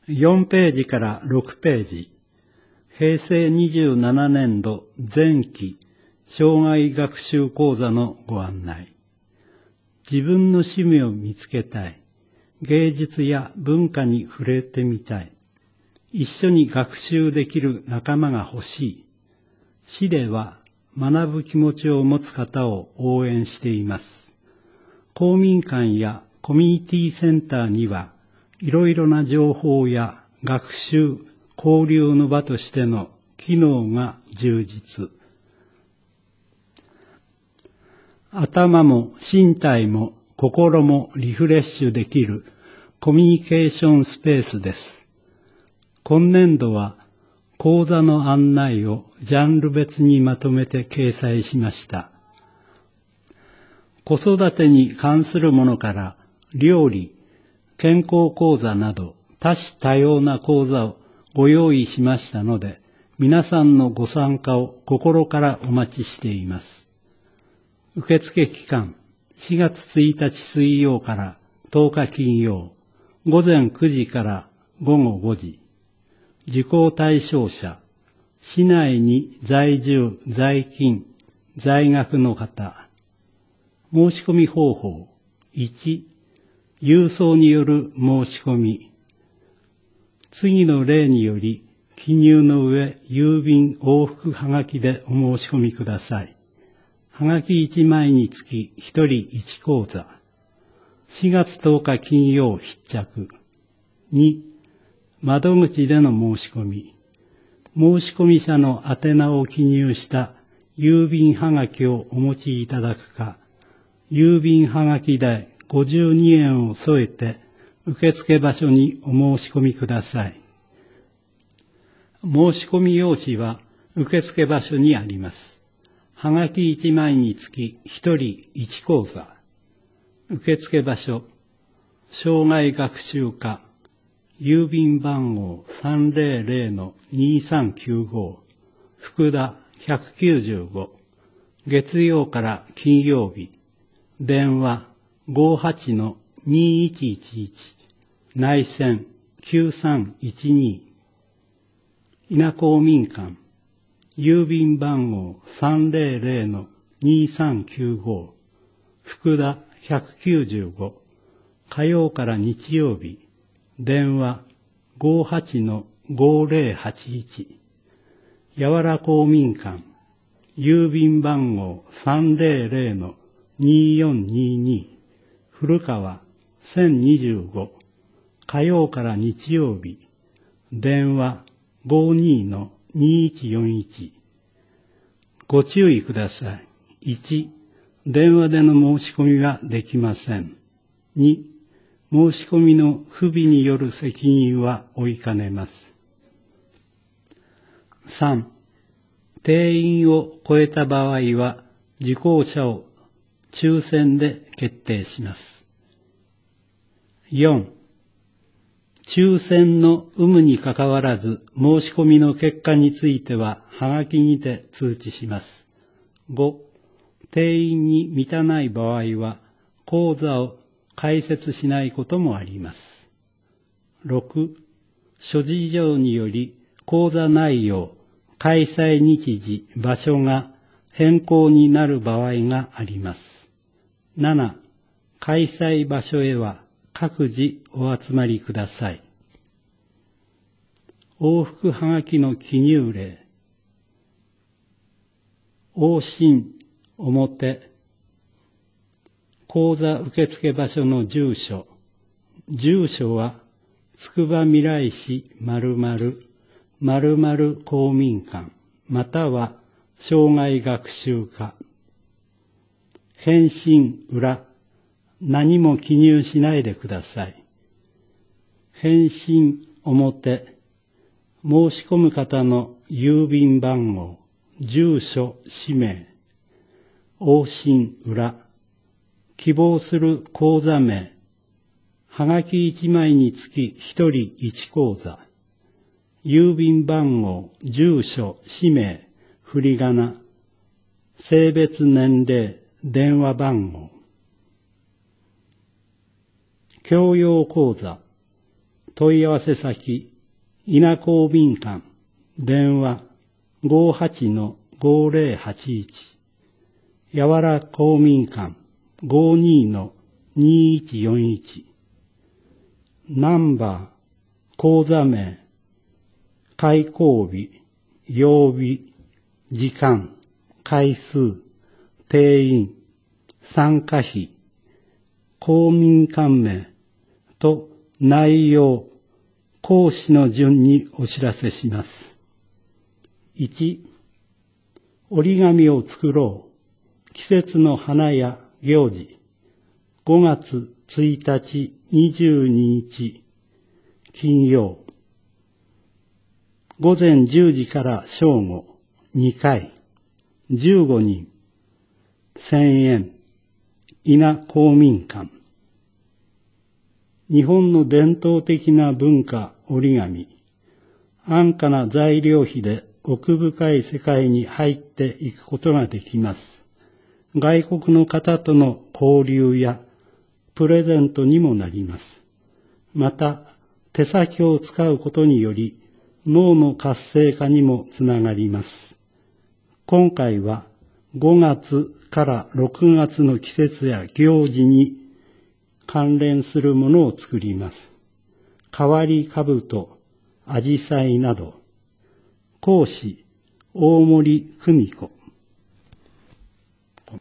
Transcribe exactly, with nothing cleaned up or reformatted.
よんページからろくページ、へいせいにじゅうななねんど前期生涯学習講座のご案内。自分の趣味を見つけたい。芸術や文化に触れてみたい。一緒に学習できる仲間が欲しい。市では学ぶ気持ちを持つ方を応援しています。公民館やコミュニティセンターにはいろいろな情報や学習、交流の場としての機能が充実。頭も身体も心もリフレッシュできるコミュニケーションスペースです。今年度は講座の案内をジャンル別にまとめて掲載しました。子育てに関するものから料理、健康講座など多種多様な講座をご用意しましたので、皆さんのご参加を心からお待ちしています。受付期間、しがつついたち水曜からとおか金曜、ごぜんくじからごごごじ。受講対象者、市内に在住、在勤、在学の方。申し込み方法、いち、郵送による申し込み。次の例により、記入の上、郵便往復はがきでお申し込みください。はがきいちまいにつきひとりいち講座。しがつとおか金曜必着。に、窓口での申し込み。申し込み者の宛名を記入した郵便はがきをお持ちいただくか、郵便はがき代ごじゅうにえんを添えて受付場所にお申し込みください。申し込み用紙は受付場所にあります。はがきいちまいにつきひとりいち講座。受付場所、生涯学習課、郵便番号 さんぜろぜろのにさんきゅうご、福田ひゃくきゅうじゅうご、月曜から金曜日、電話 ごはちのにいちいちいち、内線きゅうさんいちに、稲公民館、郵便番号 さんぜろぜろのにさんきゅうご、福田ひゃくきゅうじゅうご、火曜から日曜日、電話 ごはちのごぜろはちいち、八原公民館、郵便番号 さんぜろぜろのによんにに、古川せんにじゅうご、火曜から日曜日、電話 ごにのにいちよんいち。ご注意ください。いち、電話での申し込みはできません。に、申し込みの不備による責任は負いかねます。さん、定員を超えた場合は受講者を抽選で決定します。よん、抽選の有無にかかわらず申し込みの結果についてははがきにて通知します。ご、定員に満たない場合は講座を開設しないこともあります。ろく、諸事情により講座内容、開催日時、場所が変更になる場合があります。なな、開催場所へは各自お集まりください。往復はがきの記入例。往診、表。講座受付場所の住所。住所は、つくばみらい市〇〇、〇〇公民館、または生涯学習課。返信裏。何も記入しないでください。返信表。申し込む方の郵便番号、住所、氏名。往診裏。希望する講座名。はがきいちまいにつきひとりいち講座。郵便番号、住所、氏名、振り仮名。性別年齢、電話番号。教養講座。 問い合わせ先、稲公民館、電話 ごーはちのごーぜろはちいち、やわら公民館 ごーにのにいちよんいち、ナンバー、口座名、開講日、曜日、時間、回数、定員、参加費、公民館名と内容、講師の順にお知らせします。いち、折り紙を作ろう。季節の花や行事。ごがつついたち、にじゅうににち、金曜。ごぜんじゅうじから正午、にかい、じゅうごにん、せんえん、稲公民館。日本の伝統的な文化折り紙、安価な材料費で奥深い世界に入っていくことができます。外国の方との交流やプレゼントにもなります。また、手先を使うことにより脳の活性化にもつながります。今回はごがつからろくがつの季節や行事に関連するものを作ります。変わりかぶと、あじさいなど。講師、大森久美子。